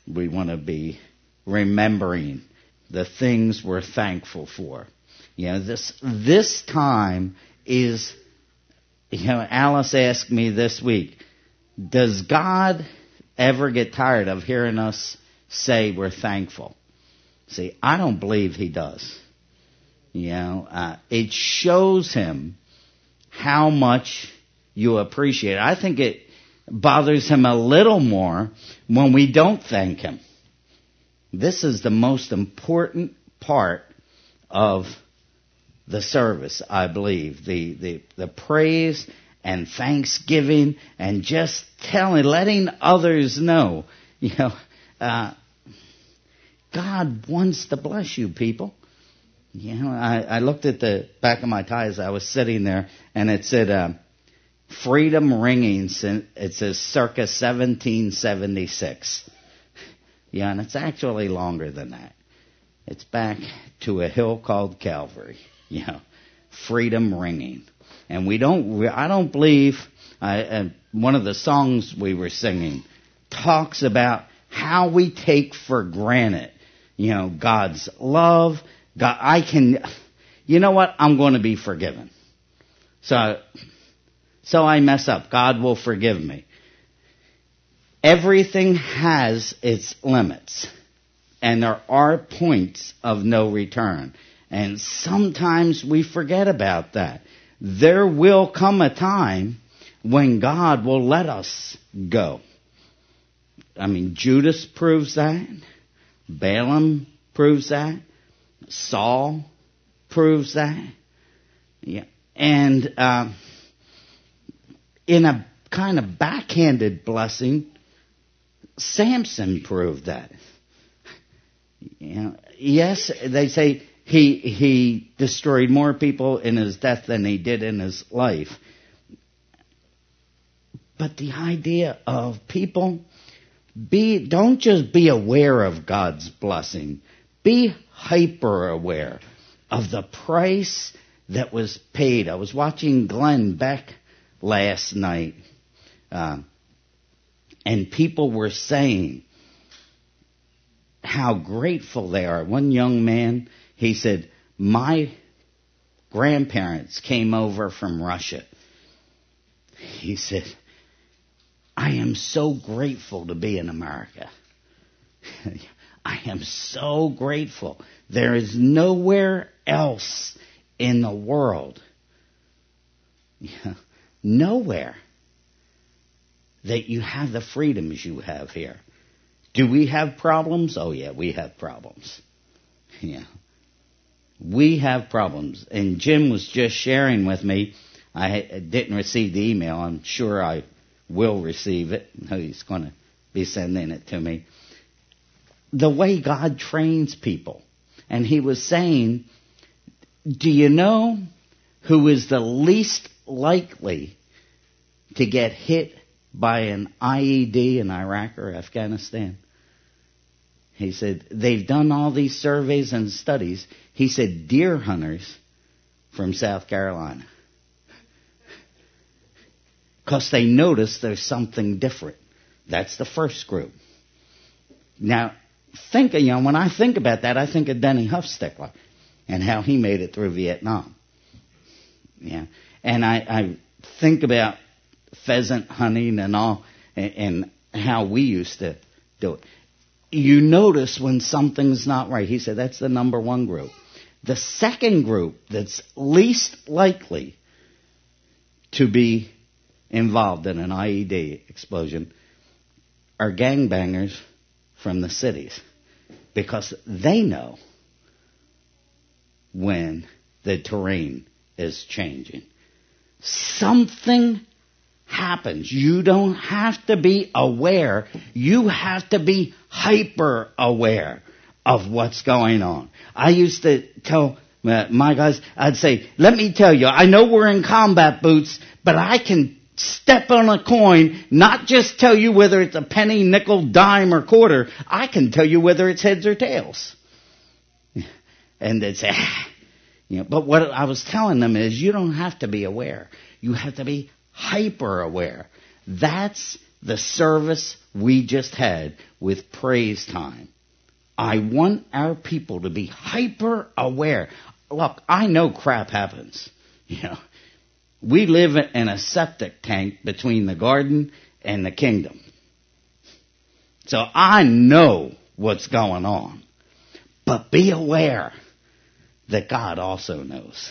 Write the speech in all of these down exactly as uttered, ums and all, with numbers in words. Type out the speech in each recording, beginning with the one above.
we want to be remembering the things we're thankful for. You know, this this time is, you know, Alice asked me this week, does God ever get tired of hearing us say we're thankful? See, I don't believe he does. You know, uh, it shows him how much you appreciate it. I think it bothers him a little more when we don't thank him. This is the most important part of the service, I believe. The, the, the praise and thanksgiving and just telling, letting others know, you know, uh, God wants to bless you, people. You know, I, I looked at the back of my tie as I was sitting there, and it said, uh, Freedom Ringing. It says circa seventeen seventy-six. Yeah, and it's actually longer than that. It's back to a hill called Calvary. You know, Freedom Ringing. And we don't, I don't believe, I, uh, one of the songs we were singing talks about how we take for granted, you know, God's love. God, I can, you know what? I'm going to be forgiven. So, so I mess up. God will forgive me. Everything has its limits. And there are points of no return. And sometimes we forget about that. There will come a time when God will let us go. I mean, Judas proves that. Balaam proves that. Saul proves that. Yeah. And uh, in a kind of backhanded blessing, Samson proved that. You know, yes, they say he he destroyed more people in his death than he did in his life. But the idea of people, be don't just be aware of God's blessing. Be hyper aware of the price that was paid. I was watching Glenn Beck last night, uh, and people were saying how grateful they are. One young man, he said, my grandparents came over from Russia. He said, I am so grateful to be in America. I am so grateful. There is nowhere else in the world, yeah, nowhere, that you have the freedoms you have here. Do we have problems? Oh, yeah, we have problems. Yeah. We have problems. And Jim was just sharing with me. I didn't receive the email. I'm sure I will receive it. He's going to be sending it to me. The way God trains people. And he was saying, do you know who is the least likely to get hit by an I E D in Iraq or Afghanistan? He said, they've done all these surveys and studies. He said, deer hunters from South Carolina. Because they notice there's something different. That's the first group. Now, think, you know, when I think about that, I think of Denny Huffstickler and how he made it through Vietnam. Yeah. And I, I think about pheasant hunting and all, and, and how we used to do it. You notice when something's not right. He said that's the number one group. The second group that's least likely to be involved in an I E D explosion are gangbangers from the cities, because they know when the terrain is changing. Something happens. You don't have to be aware. You have to be hyper aware of what's going on. I used to tell my guys, I'd say, let me tell you, I know we're in combat boots, but I can step on a coin, not just tell you whether it's a penny, nickel, dime, or quarter. I can tell you whether it's heads or tails. And they'd say, ah. You know, but what I was telling them is you don't have to be aware. You have to be hyper aware. That's the service we just had with praise time. I want our people to be hyper aware. Look, I know crap happens. You know, we live in a septic tank between the garden and the kingdom. So I know what's going on. But be aware that God also knows.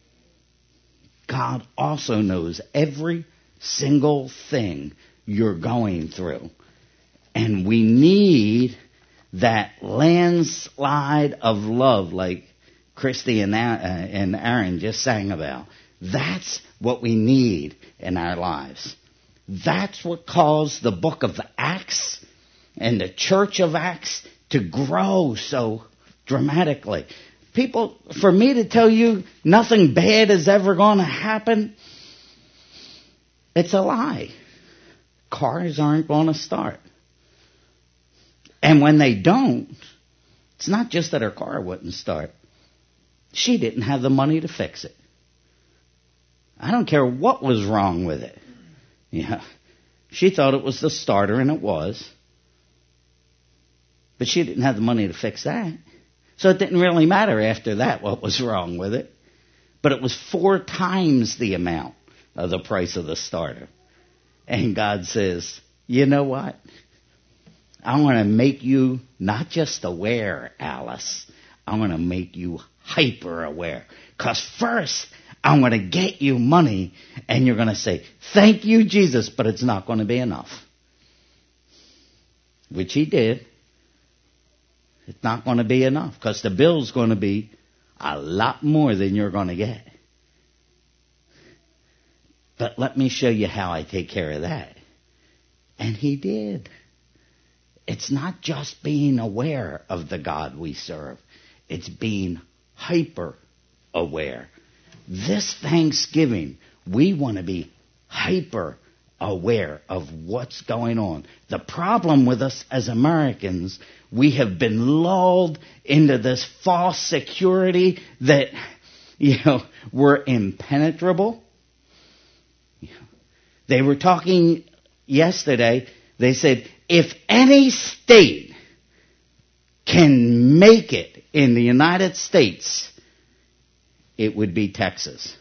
God also knows every single thing you're going through. And we need that landslide of love like Christy and Aaron just sang about. That's what we need in our lives. That's what caused the book of Acts and the church of Acts to grow so dramatically. People, for me to tell you nothing bad is ever going to happen, it's a lie. Cars aren't going to start. And when they don't, it's not just that her car wouldn't start. She didn't have the money to fix it. I don't care what was wrong with it. Yeah. She thought it was the starter, and it was. But she didn't have the money to fix that. So it didn't really matter after that what was wrong with it. But it was four times the amount of the price of the starter. And God says, you know what? I want to make you not just aware, Alice. I want to make you hyper aware. Because first, I'm going to get you money, and you're going to say, thank you, Jesus, but it's not going to be enough. Which he did. It's not going to be enough, because the bill's going to be a lot more than you're going to get. But let me show you how I take care of that. And he did. It's not just being aware of the God we serve. It's being hyper aware. This Thanksgiving, we want to be hyper aware of what's going on. The problem with us as Americans, we have been lulled into this false security that, you know, we're impenetrable. They were talking yesterday, they said, if any state can make it in the United States, it would be Texas.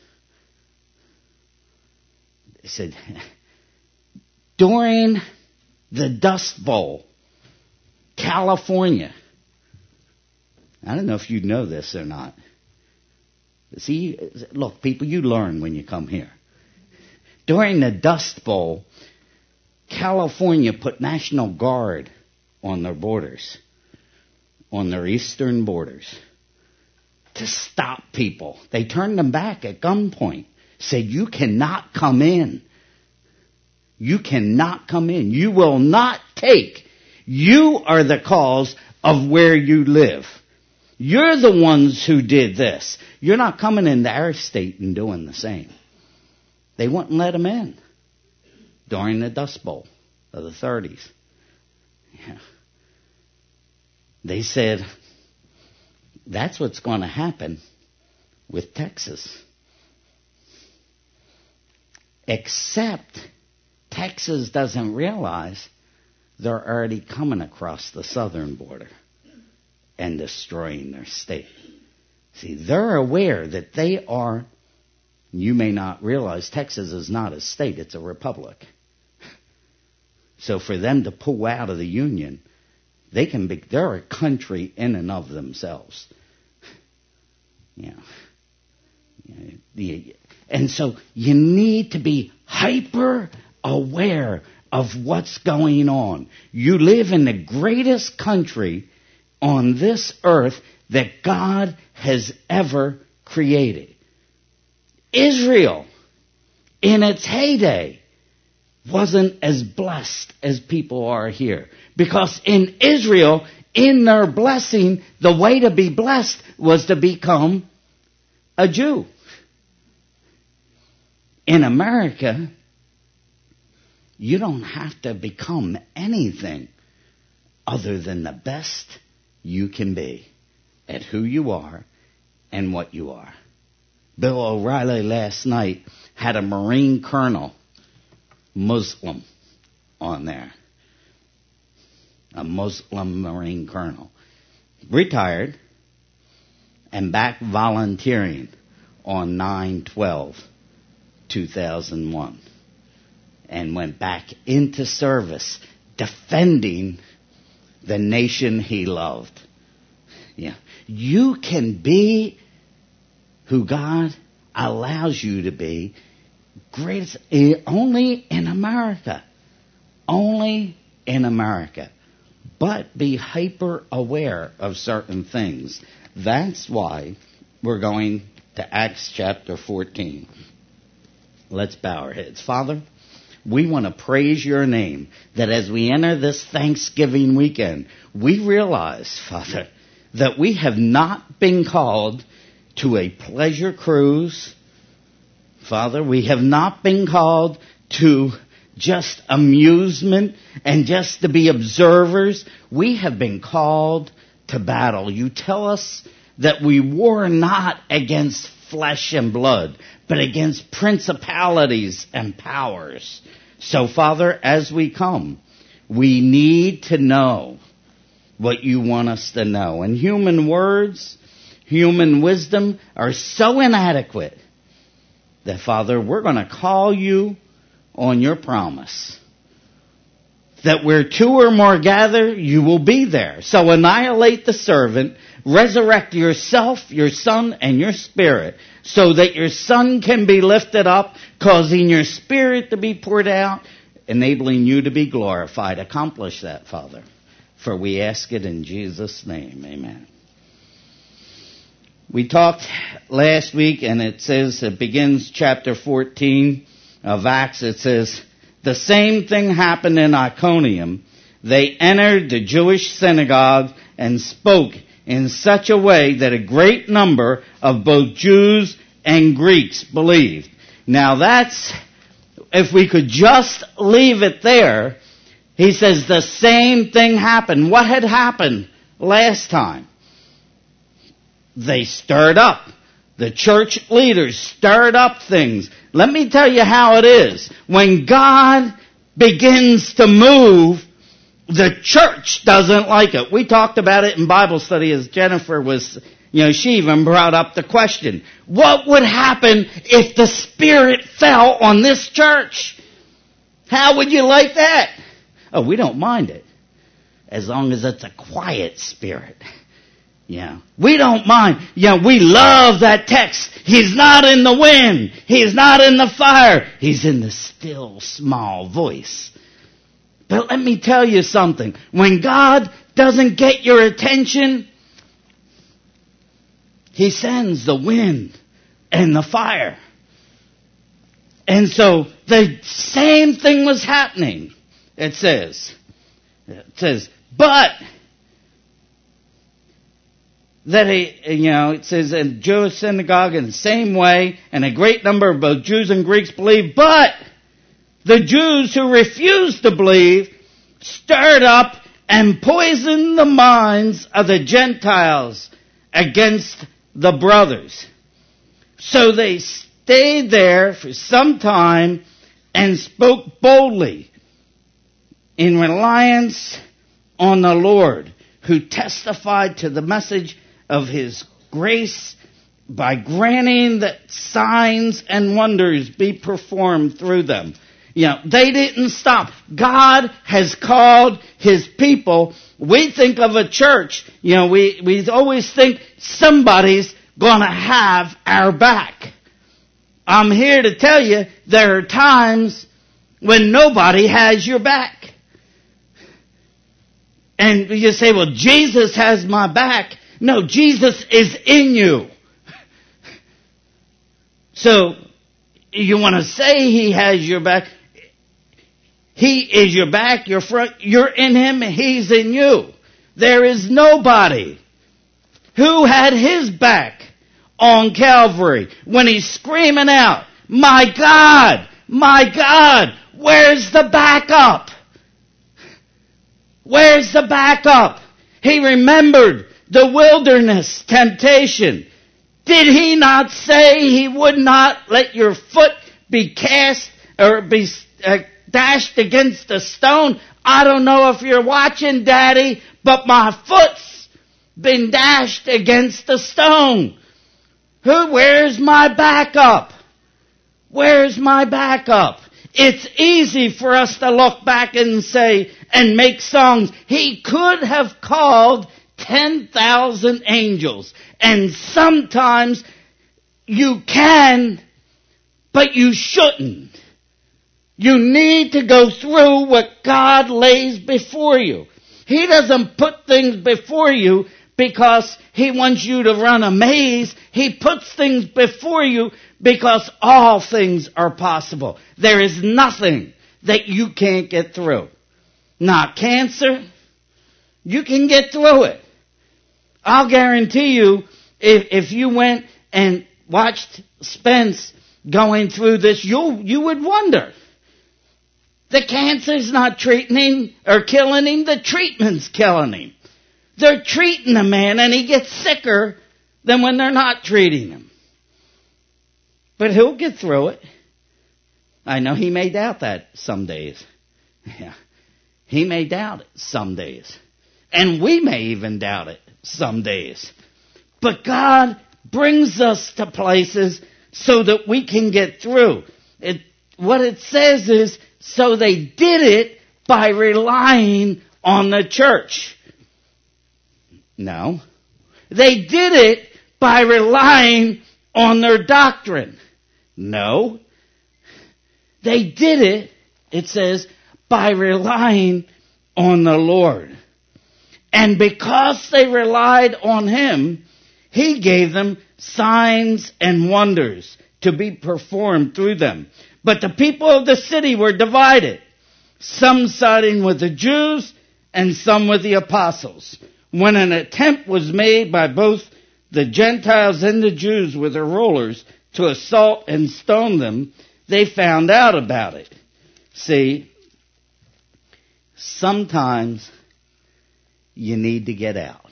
They said, during the Dust Bowl, California, I don't know if you know this or not. See, look, people, you learn when you come here. During the Dust Bowl, California put National Guard on their borders, on their eastern borders, to stop people. They turned them back at gunpoint, said, you cannot come in. You cannot come in. You will not take. You are the cause of where you live. You're the ones who did this. You're not coming into our state and doing the same. They wouldn't let them in during the Dust Bowl of the thirties. Yeah. They said, that's what's going to happen with Texas. Except Texas doesn't realize they're already coming across the southern border and destroying their state. See, they're aware that they are, you may not realize, Texas is not a state, it's a republic. So for them to pull out of the Union, they can be, they're a country in and of themselves. Yeah. Yeah. And so you need to be hyper aware of what's going on. You live in the greatest country on this earth that God has ever created. Israel, in its heyday, wasn't as blessed as people are here. Because in Israel, in their blessing, the way to be blessed was to become a Jew. In America, you don't have to become anything other than the best you can be at who you are and what you are. Bill O'Reilly last night had a Marine colonel, Muslim, on there. a Muslim Marine colonel. Retired and back volunteering on nine twelve two thousand one. And went back into service defending the nation he loved. Yeah. You can be who God allows you to be greatest only in America. Only in America. But be hyper aware of certain things. That's why we're going to Acts chapter fourteen. Let's bow our heads. Father, we want to praise your name, that as we enter this Thanksgiving weekend, we realize, Father, that we have not been called to a pleasure cruise. Father, we have not been called to just amusement and just to be observers. We have been called to battle. You tell us that we war not against flesh and blood, but against principalities and powers. So, Father, as we come, we need to know what you want us to know. And human words, human wisdom are so inadequate that, Father, we're going to call you on your promise that where two or more gather, you will be there. So annihilate the servant, resurrect yourself, your Son, and your Spirit, so that your Son can be lifted up, causing your Spirit to be poured out, enabling you to be glorified. Accomplish that, Father, for we ask it in Jesus' name. Amen. We talked last week, and it says, it begins chapter fourteen of Acts. It says, the same thing happened in Iconium. They entered the Jewish synagogue and spoke in such a way that a great number of both Jews and Greeks believed. Now that's, if we could just leave it there, he says the same thing happened. What had happened last time? They stirred up. The church leaders stirred up things. Let me tell you how it is. When God begins to move, the church doesn't like it. We talked about it in Bible study as Jennifer was, you know, she even brought up the question, what would happen if the Spirit fell on this church? How would you like that? Oh, we don't mind it, as long as it's a quiet spirit. Yeah. We don't mind. Yeah, we love that text. He's not in the wind. He's not in the fire. He's in the still small voice. But let me tell you something. When God doesn't get your attention, He sends the wind and the fire. And so the same thing was happening. It says, it says, but that he, you know, it says in Jewish synagogue in the same way, and a great number of both Jews and Greeks believed, but the Jews who refused to believe stirred up and poisoned the minds of the Gentiles against the brothers. So they stayed there for some time and spoke boldly in reliance on the Lord, who testified to the message of His grace by granting that signs and wonders be performed through them. You know, they didn't stop. God has called His people. We think of a church, you know, we, we always think somebody's gonna have our back. I'm here to tell you, there are times when nobody has your back. And you say, well, Jesus has my back. No, Jesus is in you. So, you want to say He has your back. He is your back, your front. You're in Him, He's in you. There is nobody who had His back on Calvary when He's screaming out, my God, my God, where's the backup? Where's the backup? He remembered the wilderness temptation. Did He not say He would not let your foot be cast or be uh, dashed against a stone? I don't know if you're watching, Daddy, but my foot's been dashed against the stone. Who, where's my backup? Where's my backup? It's easy for us to look back and say, and make songs. He could have called ten thousand angels. And sometimes you can, but you shouldn't. You need to go through what God lays before you. He doesn't put things before you because He wants you to run a maze. He puts things before you because all things are possible. There is nothing that you can't get through. Not cancer. You can get through it. I'll guarantee you, if, if you went and watched Spence going through this, you you would wonder. The cancer's not treating him or killing him. The treatment's killing him. They're treating the man and he gets sicker than when they're not treating him. But he'll get through it. I know he may doubt that some days. Yeah. He may doubt it some days. And we may even doubt it some days. But God brings us to places so that we can get through. It, what it says is, so they did it by relying on the church. No. They did it by relying on their doctrine. No. They did it, it says, by relying on the Lord. And because they relied on Him, He gave them signs and wonders to be performed through them. But the people of the city were divided, some siding with the Jews and some with the apostles. When an attempt was made by both the Gentiles and the Jews with their rulers to assault and stone them, they found out about it. See, sometimes you need to get out.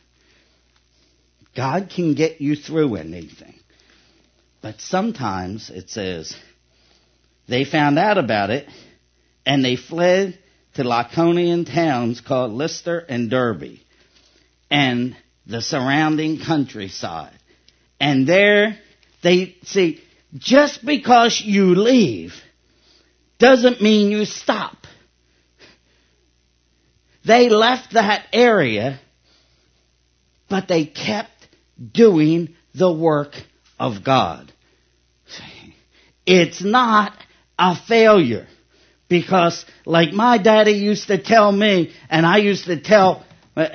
God can get you through anything. But sometimes it says, they found out about it, and they fled to Lycaonian towns called Lystra and Derbe, and the surrounding countryside. And there, they, see, just because you leave doesn't mean you stop. They left that area, but they kept doing the work of God. It's not a failure. Because like my daddy used to tell me, and I used to tell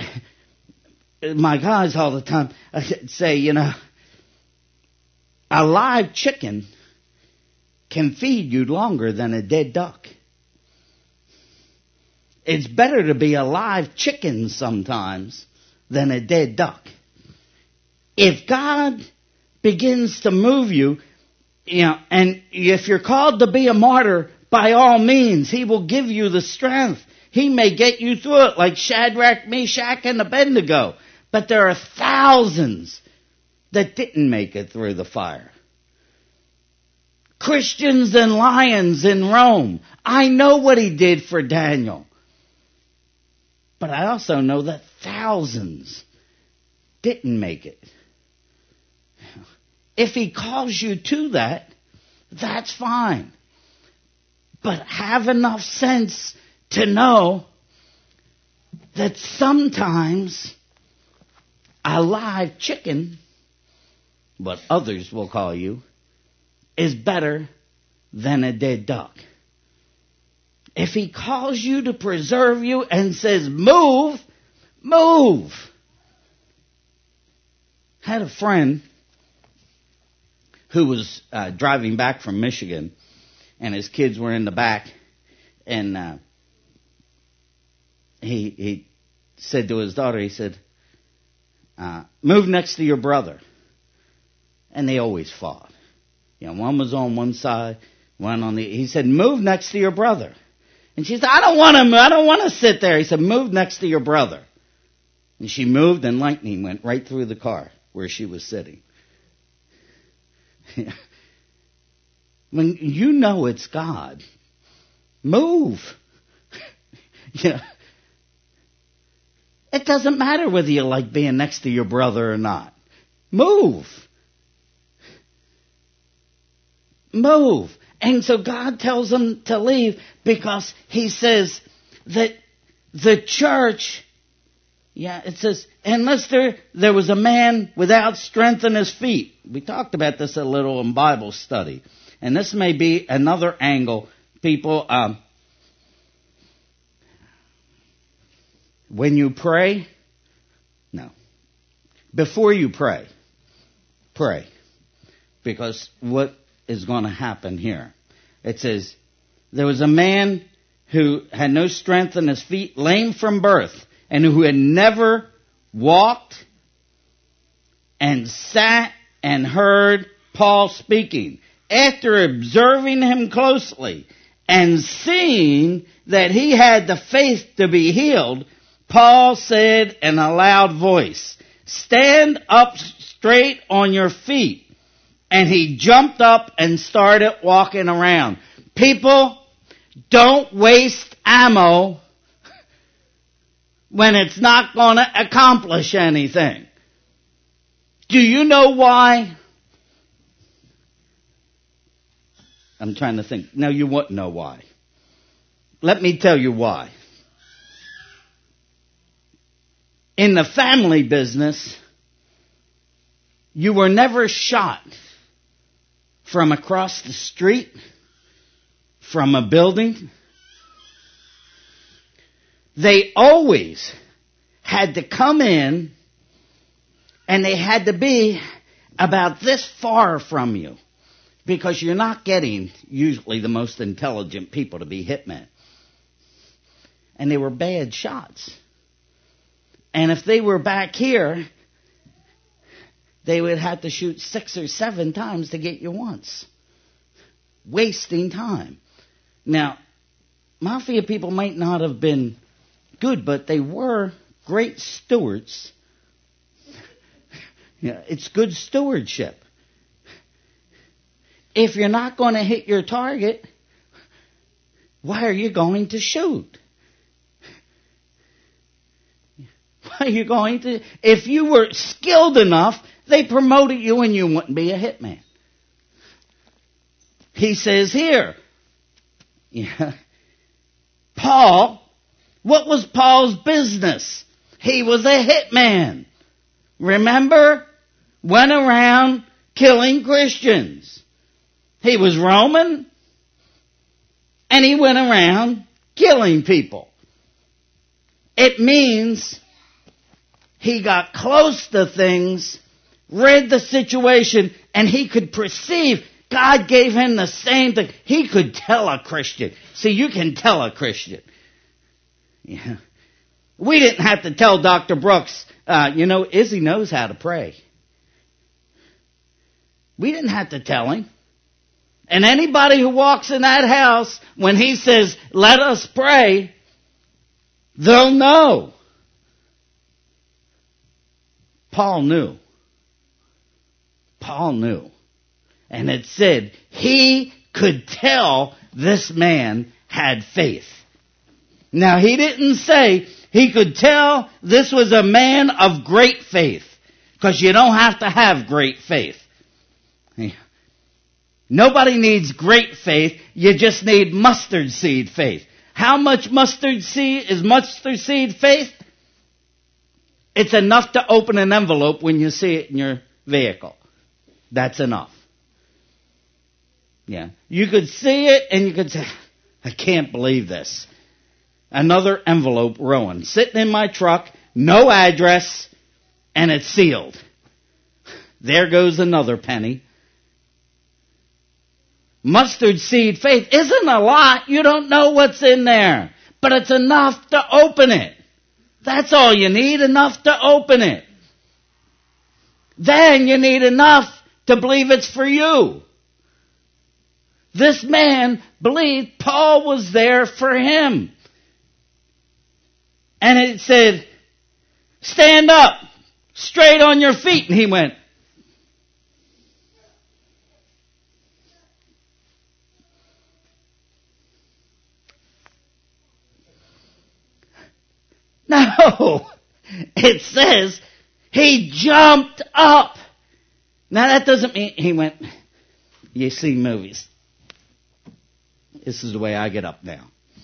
my guys all the time, I'd say, you know, a live chicken can feed you longer than a dead duck. It's better to be a live chicken sometimes than a dead duck. If God begins to move you, you know, and if you're called to be a martyr, by all means, He will give you the strength. He may get you through it like Shadrach, Meshach, and Abednego. But there are thousands that didn't make it through the fire. Christians and lions in Rome. I know what He did for Daniel. But I also know that thousands didn't make it. If He calls you to that, that's fine. But have enough sense to know that sometimes a live chicken, what others will call you, is better than a dead duck. If He calls you to preserve you and says, move, move. I had a friend who was uh, driving back from Michigan, and his kids were in the back, and uh, he he said to his daughter, he said, uh, move next to your brother. And they always fought. You know, one was on one side, one on the, he said, move next to your brother. And she said, I don't want to, I don't want to sit there. He said, move next to your brother. And she moved, and lightning went right through the car where she was sitting. When you know it's God, move. You know, it doesn't matter whether you like being next to your brother or not. Move. Move. And so God tells them to leave because he says that the church, yeah, it says, unless there, there was a man without strength in his feet. We talked about this a little in Bible study. And this may be another angle. People, um, when you pray, no. Before you pray, pray. Because what is going to happen here? It says, there was a man who had no strength in his feet, lame from birth, and who had never walked, and sat and heard Paul speaking. After observing him closely and seeing that he had the faith to be healed, Paul said in a loud voice, stand up straight on your feet. And he jumped up and started walking around. People, don't waste ammo when it's not going to accomplish anything. Do you know why? I'm trying to think. No, you wouldn't know why. Let me tell you why. In the family business, you were never shot from across the street, from a building. They always had to come in, and they had to be about this far from you, because you're not getting usually the most intelligent people to be hitmen. And they were bad shots. And if they were back here, they would have to shoot six or seven times to get you once. Wasting time. Now, mafia people might not have been good, but they were great stewards. Yeah, it's good stewardship. If you're not going to hit your target, why are you going to shoot? Why are you going to? If you were skilled enough, they promoted you and you wouldn't be a hitman. He says here, yeah, Paul, what was Paul's business? He was a hitman. Remember? Went around killing Christians. He was Roman, and he went around killing people. It means he got close to things, read the situation, and he could perceive. God gave him the same thing. He could tell a Christian. See, you can tell a Christian. Yeah. We didn't have to tell Doctor Brooks, uh, you know, Izzy knows how to pray. We didn't have to tell him. And anybody who walks in that house, when he says, let us pray, they'll know. Paul knew. Paul knew. And it said he could tell this man had faith. Now, he didn't say he could tell this was a man of great faith, because you don't have to have great faith. Nobody needs great faith. You just need mustard seed faith. How much mustard seed is mustard seed faith? It's enough to open an envelope when you see it in your vehicle. That's enough. Yeah. You could see it and you could say, I can't believe this. Another envelope, Rowan, sitting in my truck, no address, and it's sealed. There goes another penny. Mustard seed faith isn't a lot. You don't know what's in there. But it's enough to open it. That's all you need, enough to open it. Then you need enough to believe it's for you. This man believed Paul was there for him. And it said, stand up, straight on your feet. And he went, No. It says he jumped up. Now that doesn't mean he went, you see movies. This is the way I get up now.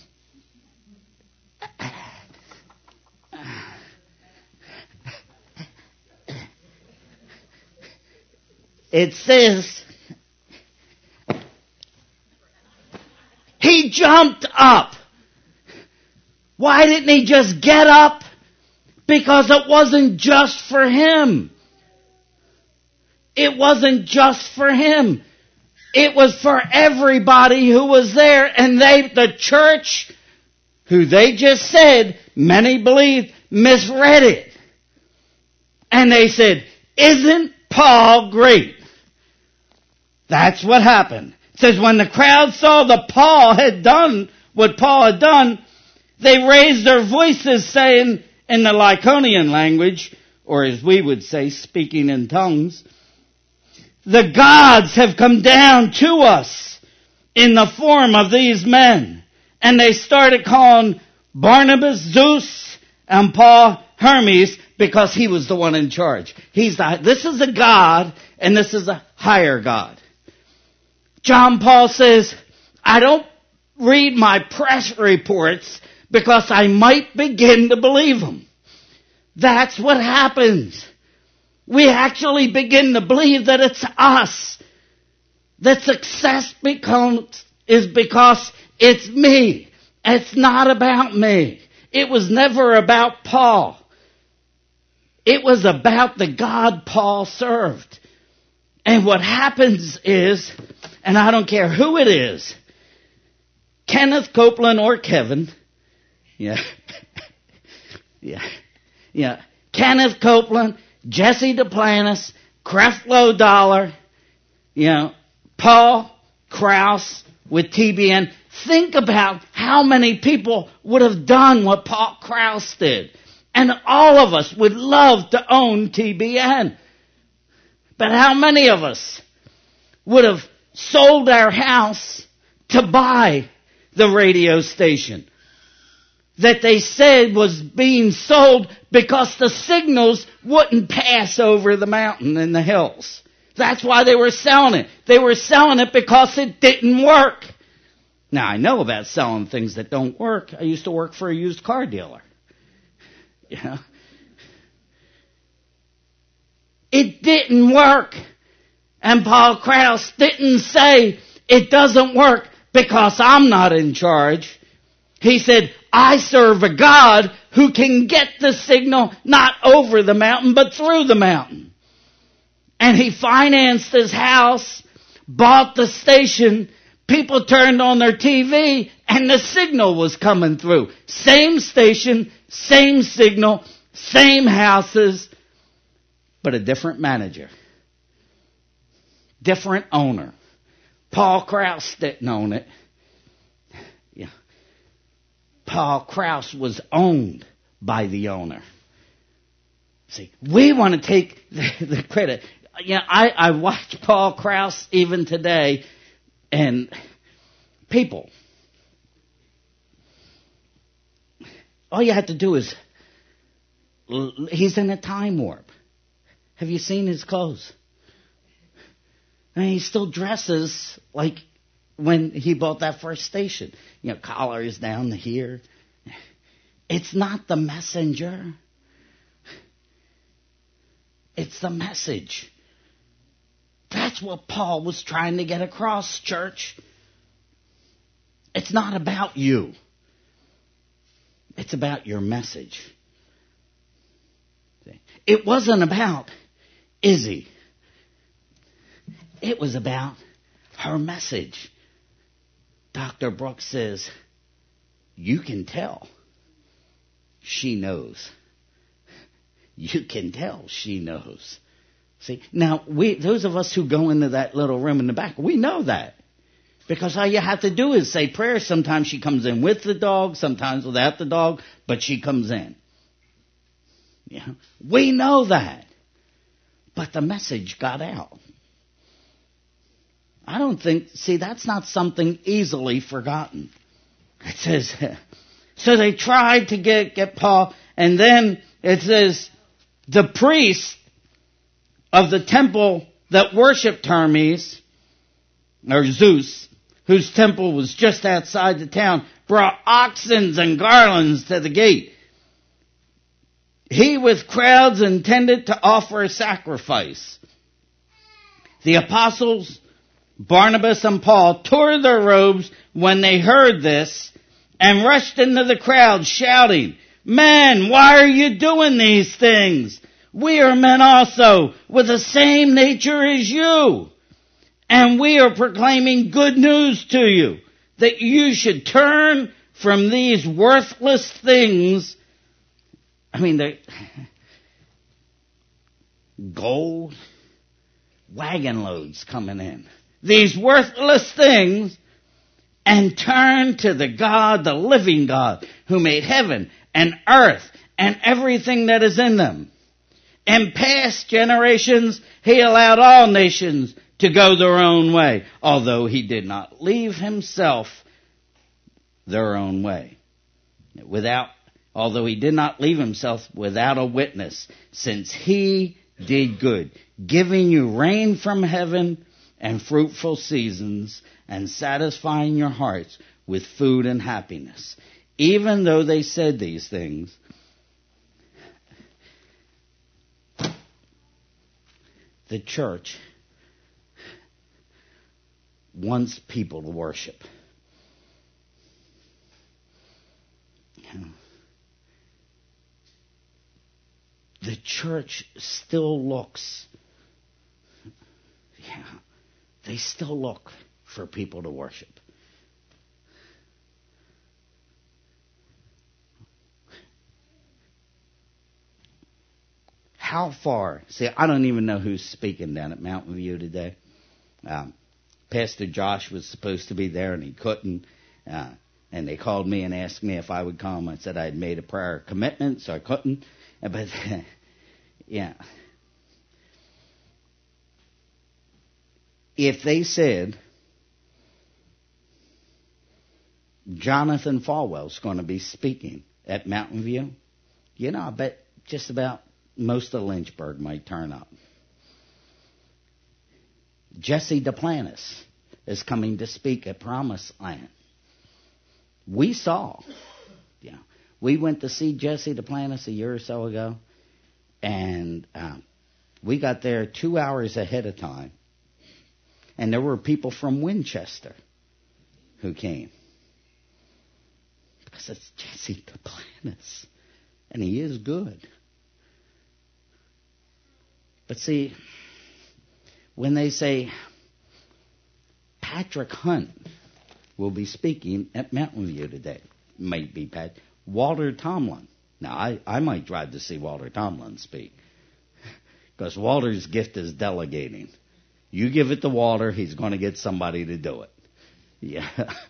It says he jumped up. Why didn't he just get up? Because it wasn't just for him. It wasn't just for him. It was for everybody who was there. And they, the church, who they just said, many believed, misread it. And they said, isn't Paul great? That's what happened. It says when the crowd saw that Paul had done what Paul had done, they raised their voices saying in the Lycaonian language, or as we would say, speaking in tongues, the gods have come down to us in the form of these men. And they started calling Barnabas Zeus and Paul Hermes because he was the one in charge. He's the, this is a god and this is a higher god. John Paul says, I don't read my press reports because I might begin to believe them. That's what happens. We actually begin to believe that it's us. That success becomes, is because it's me. It's not about me. It was never about Paul. It was about the God Paul served. And what happens is, and I don't care who it is, Kenneth Copeland or Kevin, yeah, yeah, yeah, Kenneth Copeland, Jesse Duplantis, Creflo Dollar, you know, Paul Krause with T B N. Think about how many people would have done what Paul Krause did. And all of us would love to own T B N. But how many of us would have sold our house to buy the radio station that they said was being sold because the signals wouldn't pass over the mountain and the hills? That's why they were selling it. They were selling it because it didn't work. Now, I know about selling things that don't work. I used to work for a used car dealer. You know? It didn't work. And Paul Krause didn't say it doesn't work because I'm not in charge. He said, I serve a God who can get the signal not over the mountain but through the mountain. And he financed his house, bought the station, people turned on their T V, and the signal was coming through. Same station, same signal, same houses, but a different manager. Different owner. Paul Krause didn't own it. Yeah. Paul Krause was owned by the owner. See, we want to take the, the credit. You know, I, I watch Paul Krause even today, and people, all you have to do is, he's in a time warp. Have you seen his clothes? And he still dresses like when he bought that first station. You know, collars down to here. It's not the messenger. It's the message. That's what Paul was trying to get across, church. It's not about you. It's about your message. It wasn't about Izzy. It was about her message. Doctor Brooks says, you can tell she knows. You can tell she knows. See, now, we, those of us who go into that little room in the back, we know that. Because all you have to do is say prayers. Sometimes she comes in with the dog, sometimes without the dog, but she comes in. Yeah, we know that. But the message got out. I don't think, see, that's not something easily forgotten. It says, so they tried to get, get Paul, And then it says, the priest of the temple that worshipped Hermes, or Zeus, whose temple was just outside the town, brought oxen and garlands to the gate. He with crowds intended to offer a sacrifice. The apostles, Barnabas and Paul, tore their robes when they heard this and rushed into the crowd shouting, "Men, why are you doing these things? We are men also with the same nature as you. And we are proclaiming good news to you, that you should turn from these worthless things." I mean, the gold, wagon loads coming in. These worthless things, and turn to the God, the living God, who made heaven and earth and everything that is in them. In past generations, he allowed all nations to go their own way, although he did not leave himself their own way. Without, although he did not leave himself without a witness, since he did good, giving you rain from heaven and fruitful seasons, and satisfying your hearts with food and happiness. Even though they said these things, the church wants people to worship. The church still looks, yeah, they still look for people to worship. How far? See, I don't even know who's speaking down at Mountain View today. Um, Pastor Josh was supposed to be there and he couldn't. Uh, and they called me and asked me if I would come. I said I had made a prior commitment, so I couldn't. But, yeah. If they said Jonathan Falwell's going to be speaking at Mountain View, you know, I bet just about most of Lynchburg might turn up. Jesse Duplantis is coming to speak at Promised Land. We saw, yeah, we went to see Jesse Duplantis a year or so ago, and uh, we got there two hours ahead of time, and there were people from Winchester who came. Because it's Jesse Duplantis, and he is good. But see, when they say Patrick Hunt will be speaking at Mountain View today, might be Pat, Walter Tomlin. Now, I, I might drive to see Walter Tomlin speak, because Walter's gift is delegating. You give it to Walter, he's going to get somebody to do it. Yeah.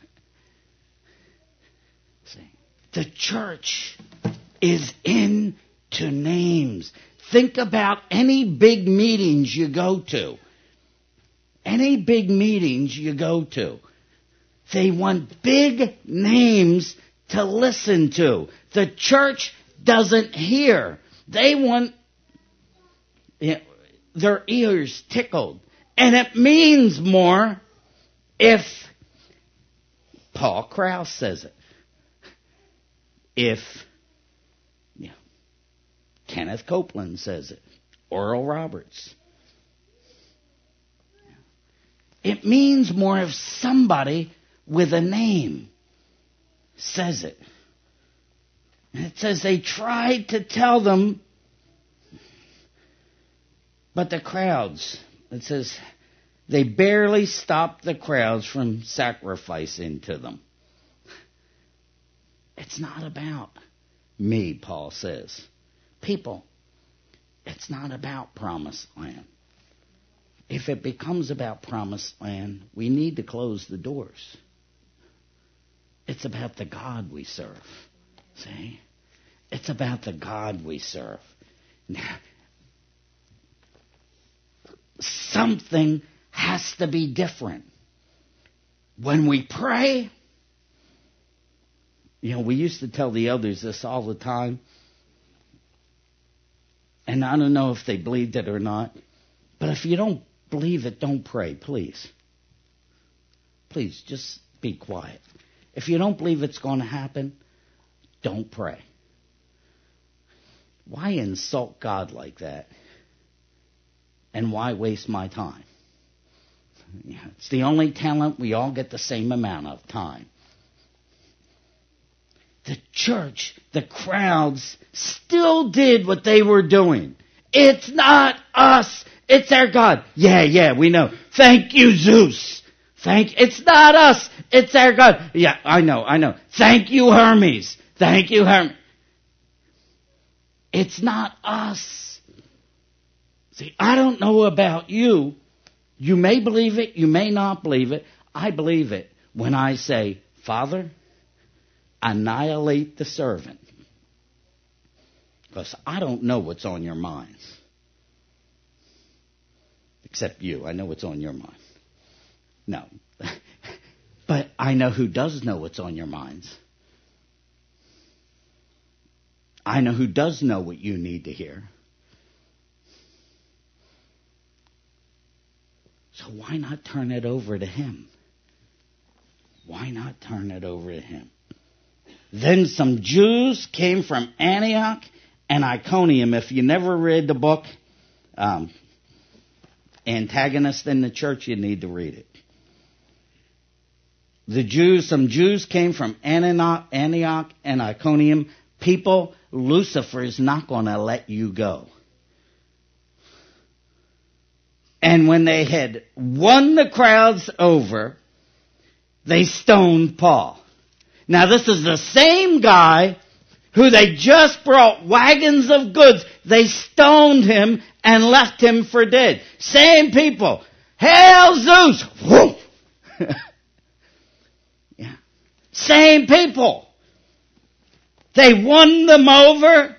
See, the church is into names. Think about any big meetings you go to. Any big meetings you go to. They want big names to listen to. The church doesn't hear. They want, you know, their ears tickled. And it means more if Paul Krause says it. If you know, Kenneth Copeland says it. Oral Roberts. It means more if somebody with a name says it. And it says they tried to tell them, but the crowds, it says they barely stopped the crowds from sacrificing to them. It's not about me, Paul says. People, it's not about Promised Land. If it becomes about Promised Land, we need to close the doors. It's about the God we serve. See? It's about the God we serve. Now, something has to be different. When we pray, you know, we used to tell the others this all the time. And I don't know if they believed it or not. But if you don't believe it, don't pray, please. Please, just be quiet. If you don't believe it's going to happen, don't pray. Why insult God like that? And why waste my time? Yeah, it's the only talent we all get the same amount of time. The church, the crowds, still did what they were doing. It's not us, it's our God. Yeah, yeah, we know. Thank you, Zeus. Thank. It's not us, it's our God. Yeah, I know, I know. Thank you, Hermes. Thank you, Hermes. It's not us. See, I don't know about you. You may believe it, you may not believe it. I believe it when I say, Father, annihilate the servant. Because I don't know what's on your minds. Except you. I know what's on your mind. No. But I know who does know what's on your minds. I know who does know what you need to hear. So why not turn it over to him? Why not turn it over to him? Then some Jews came from Antioch and Iconium. If you never read the book, um, Antagonist in the Church, you need to read it. The Jews, some Jews came from Antioch and Iconium. People, Lucifer is not going to let you go. And when they had won the crowds over, they stoned Paul. Now this is the same guy who they just brought wagons of goods. They stoned him and left him for dead. Same people. Hail Zeus! Whoa! Yeah. Same people. They won them over.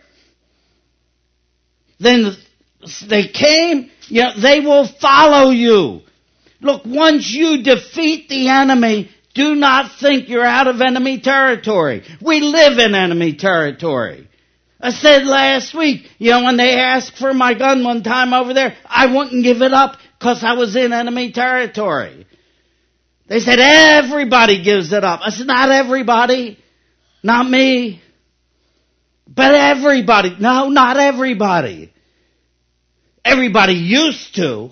Then they came. You know, they will follow you. Look, once you defeat the enemy, do not think you're out of enemy territory. We live in enemy territory. I said last week, you know, when they asked for my gun one time over there, I wouldn't give it up because I was in enemy territory. They said, everybody gives it up. I said, not everybody. Not me. But everybody. No, not everybody. Everybody used to.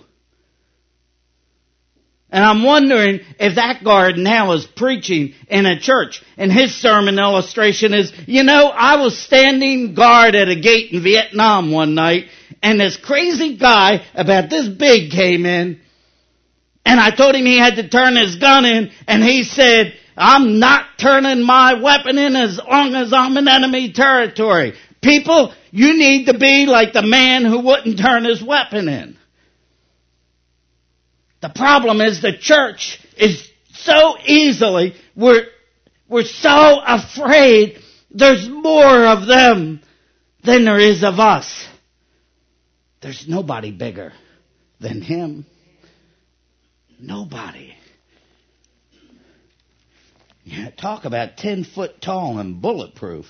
And I'm wondering if that guard now is preaching in a church. And his sermon illustration is, you know, I was standing guard at a gate in Vietnam one night, and this crazy guy about this big came in, and I told him he had to turn his gun in, and he said, I'm not turning my weapon in as long as I'm in enemy territory. People, you need to be like the man who wouldn't turn his weapon in. The problem is the church is so easily, we're, we're so afraid there's more of them than there is of us. There's nobody bigger than him. Nobody. Yeah, talk about ten foot tall and bulletproof.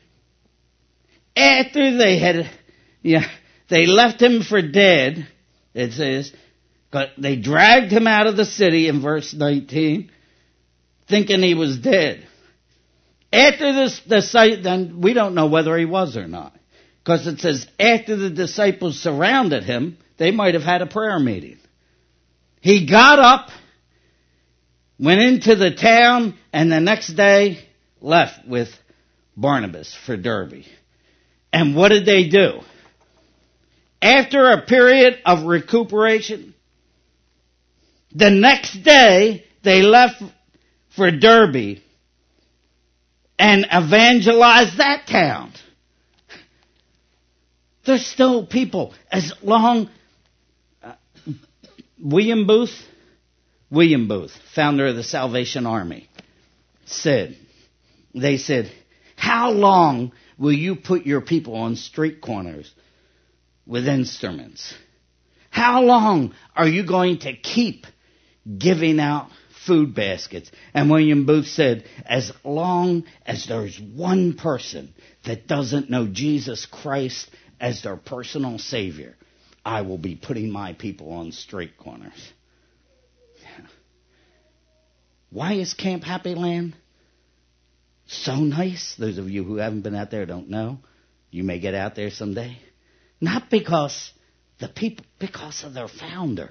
After they had, yeah, they left him for dead, it says, but they dragged him out of the city in verse nineteen, thinking he was dead. After this, the sight, then we don't know whether he was or not. Because it says, after the disciples surrounded him, they might have had a prayer meeting. He got up, went into the town, and the next day left with Barnabas for Derbe. And what did they do? After a period of recuperation, the next day they left for Derbe and evangelized that town. There's still people. As long... Uh, William Booth, William Booth, founder of the Salvation Army, said, they said, how long will you put your people on street corners with instruments? How long are you going to keep giving out food baskets? And William Booth said, as long as there's one person that doesn't know Jesus Christ as their personal Savior, I will be putting my people on street corners. Why is Camp Happy Land so nice? Those of you who haven't been out there don't know. You may get out there someday. Not because the people, because of their founder.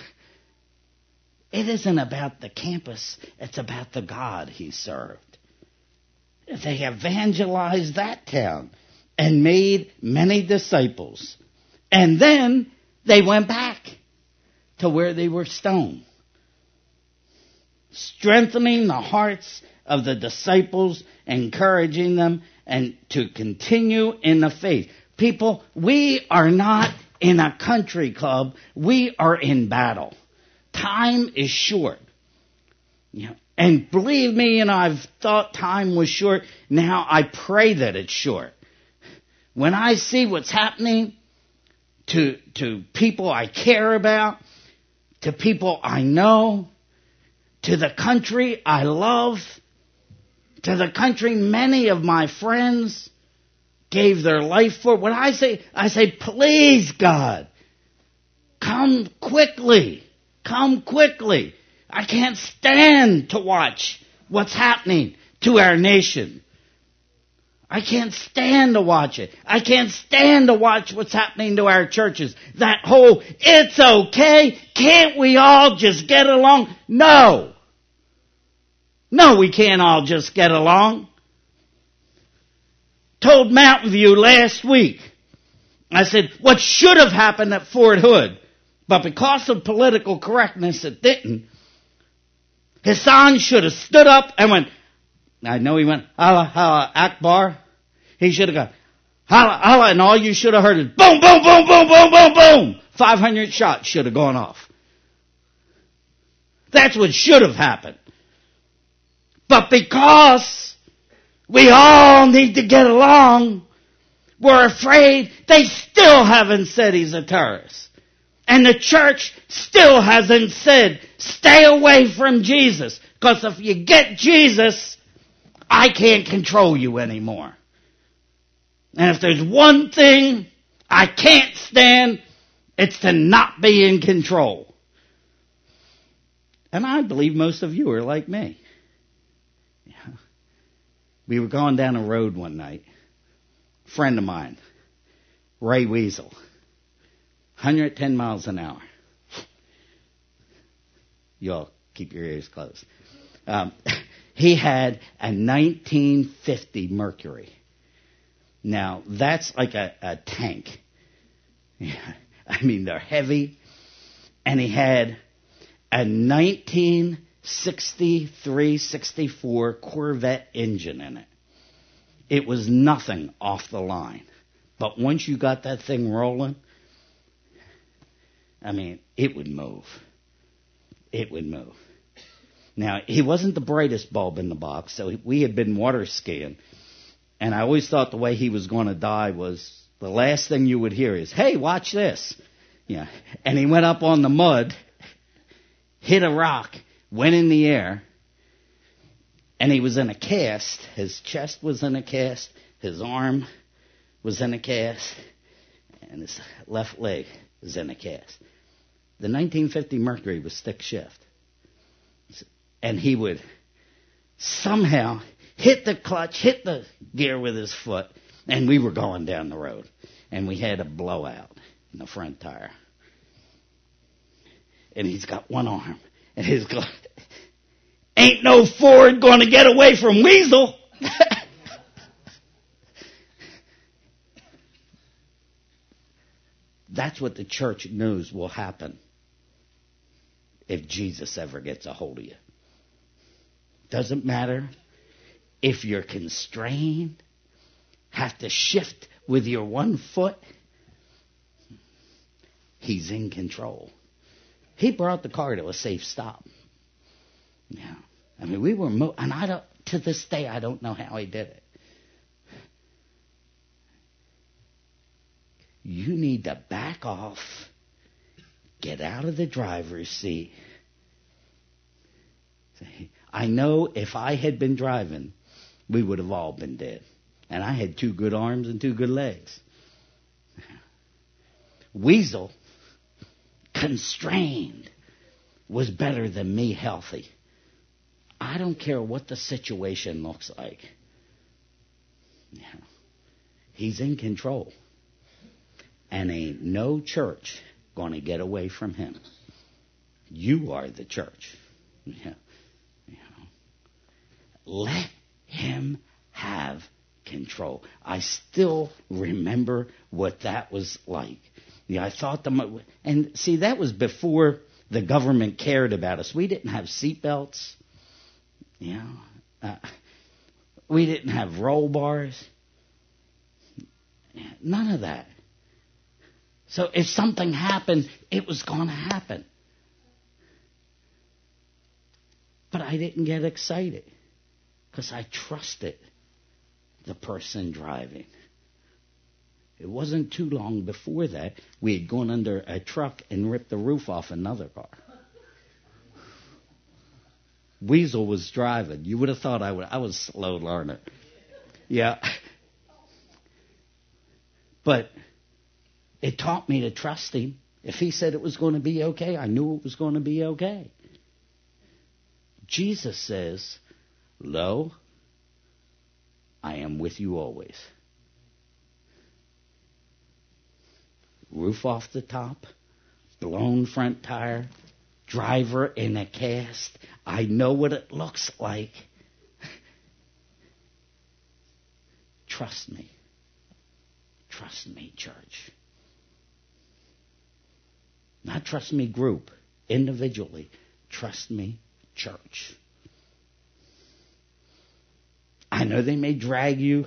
It isn't about the campus. It's about the God he served. They evangelized that town and made many disciples. And then they went back to where they were stoned, strengthening the hearts of the disciples, encouraging them and to continue in the faith. People, we are not in a country club. We are in battle. Time is short. You know, and believe me, and I've thought time was short. Now I pray that it's short. When I see what's happening to, to people I care about, to people I know, to the country I love, to the country many of my friends gave their life for. When I say, I say, please, God, come quickly. Come quickly. I can't stand to watch what's happening to our nation. I can't stand to watch it. I can't stand to watch what's happening to our churches. That whole, it's okay, can't we all just get along? No. No, we can't all just get along. Told Mountain View last week, I said, what should have happened at Fort Hood, but because of political correctness it didn't, Hassan should have stood up and went, I know he went, Allah, Allah, Akbar. He should have gone, Allah, Allah, and all you should have heard is boom, boom, boom, boom, boom, boom, boom. five hundred shots should have gone off. That's what should have happened. But because we all need to get along, we're afraid. They still haven't said he's a terrorist. And the church still hasn't said, stay away from Jesus. Because if you get Jesus, I can't control you anymore. And if there's one thing I can't stand, it's to not be in control. And I believe most of you are like me. Yeah. We were going down a road one night. A friend of mine, Ray Weasel, one hundred ten miles an hour. Y'all keep your ears closed. Um, he had a nineteen fifty Mercury. Now, that's like a, a tank. Yeah, I mean, they're heavy. And he had a nineteen sixty-three sixty-four Corvette engine in it. It was nothing off the line. But once you got that thing rolling, I mean, it would move. It would move. Now, he wasn't the brightest bulb in the box, so we had been water skiing. And I always thought the way he was going to die was the last thing you would hear is, hey, watch this. Yeah. And he went up on the mud, hit a rock, went in the air, and he was in a cast. His chest was in a cast. His arm was in a cast. And his left leg was in a cast. The nineteen fifty Mercury was stick shift. And he would somehow hit the clutch, hit the gear with his foot, and we were going down the road. And we had a blowout in the front tire. And he's got one arm. And he's going, ain't no Ford going to get away from Weasel. That's what the church knows will happen if Jesus ever gets a hold of you. Doesn't matter if you're constrained, have to shift with your one foot. He's in control. He brought the car to a safe stop. Yeah, I mean, we were, mo- and I don't, to this day, I don't know how he did it. You need to back off, get out of the driver's seat. I know if I had been driving, we would have all been dead. And I had two good arms and two good legs. Weasel, constrained, was better than me healthy. I don't care what the situation looks like. Yeah. He's in control. And ain't no church going to get away from him. You are the church. Yeah. Yeah. Let him have control. I still remember what that was like. Yeah, I thought the and see that was before the government cared about us. We didn't have seatbelts. You know, uh, we didn't have roll bars. None of that. So if something happened, it was going to happen. But I didn't get excited because I trusted the person driving. It wasn't too long before that we had gone under a truck and ripped the roof off another car. Weasel was driving. You would have thought I would. I was a slow learner. Yeah. But it taught me to trust him. If he said it was going to be okay, I knew it was going to be okay. Jesus says, "Lo, I am with you always." Roof off the top, blown front tire, driver in a cast. I know what it looks like. Trust me. Trust me, church. Not trust me, group, individually. Trust me, church. I know they may drag you,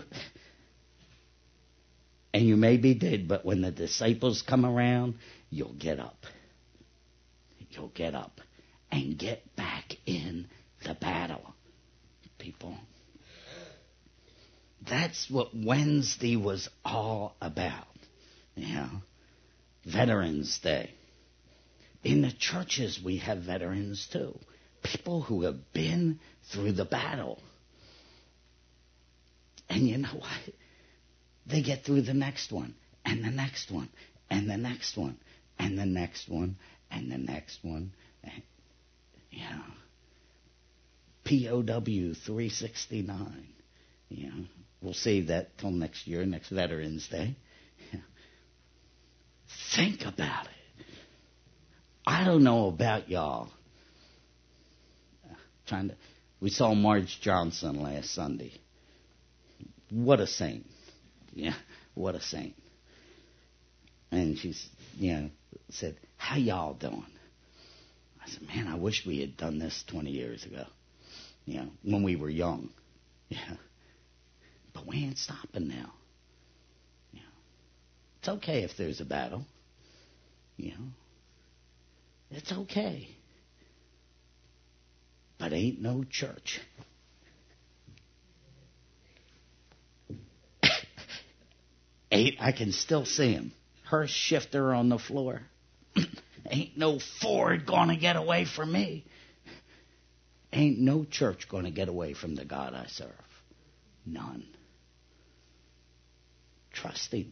and you may be dead, but when the disciples come around, you'll get up. You'll get up and get back in the battle, people. That's what Wednesday was all about. You know, Veterans Day. In the churches, we have veterans too. People who have been through the battle. And you know what? They get through the next one, and the next one, and the next one, and the next one, and the next one. And, you know, P O W three sixty-nine. You know, we'll save that till next year, next Veterans Day. You know, think about it. I don't know about y'all. Uh, trying to, we saw Marge Johnson last Sunday. What a saint. Yeah, what a saint. And she's, you know, said, "How y'all doing?" I said, "Man, I wish we had done this twenty years ago, you know, when we were young." Yeah. But we ain't stopping now. You know, it's okay if there's a battle. You know, it's okay. But ain't no church. Eight, I can still see him. Her shifter on the floor. Ain't no Ford going to get away from me. Ain't no church going to get away from the God I serve. None. Trust him.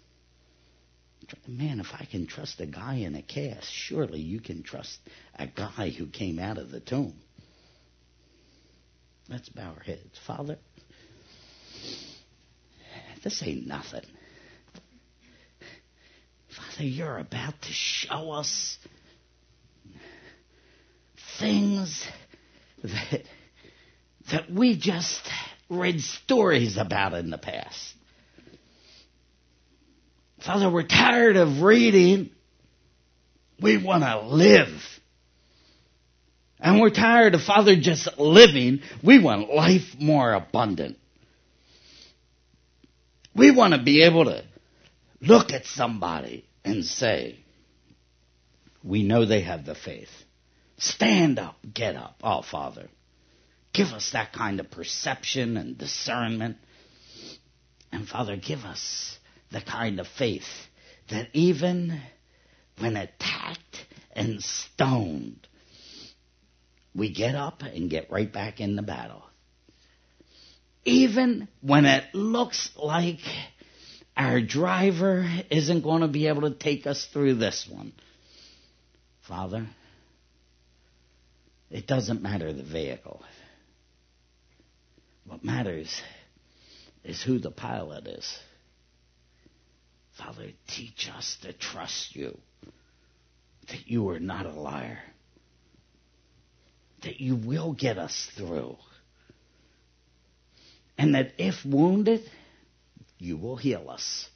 Man, if I can trust a guy in a cast, surely you can trust a guy who came out of the tomb. Let's bow our heads. Father, this ain't nothing. Father, you're about to show us things that, that we just read stories about in the past. Father, we're tired of reading. We want to live. And we're tired of, Father, just living. We want life more abundant. We want to be able to look at somebody and say, we know they have the faith. Stand up, get up. Oh, Father, give us that kind of perception and discernment. And Father, give us the kind of faith that even when attacked and stoned, we get up and get right back in the battle. Even when it looks like Our driver isn't going to be able to take us through this one. Father, it doesn't matter the vehicle. What matters is who the pilot is. Father, teach us to trust you, that you are not a liar, that you will get us through, and that if wounded, you will heal us.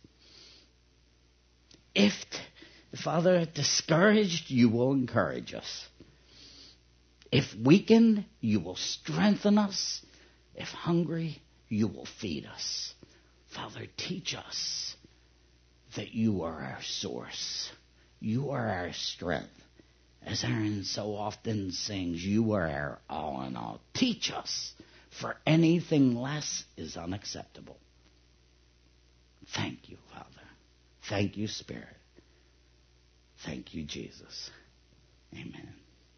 If, Father, discouraged, you will encourage us. If weakened, you will strengthen us. If hungry, you will feed us. Father, teach us that you are our source. You are our strength. As Aaron so often sings, you are our all in all. Teach us, for anything less is unacceptable. Thank you, Father. Thank you, Spirit. Thank you, Jesus. Amen.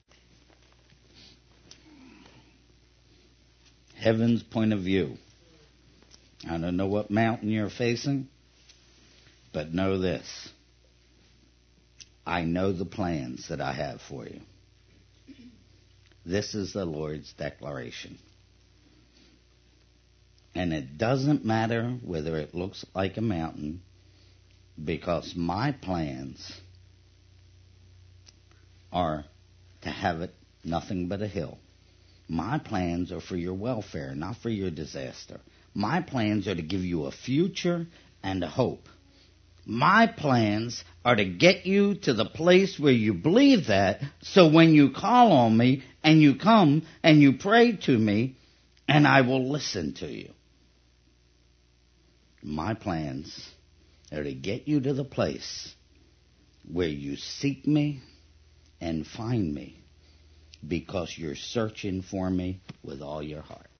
Heaven's point of view. I don't know what mountain you're facing, but know this. I know the plans that I have for you. This is the Lord's declaration. And it doesn't matter whether it looks like a mountain, because my plans are to have it nothing but a hill. My plans are for your welfare, not for your disaster. My plans are to give you a future and a hope. My plans are to get you to the place where you believe that, so when you call on me and you come and you pray to me, and I will listen to you. My plans are to get you to the place where you seek me and find me, because you're searching for me with all your heart.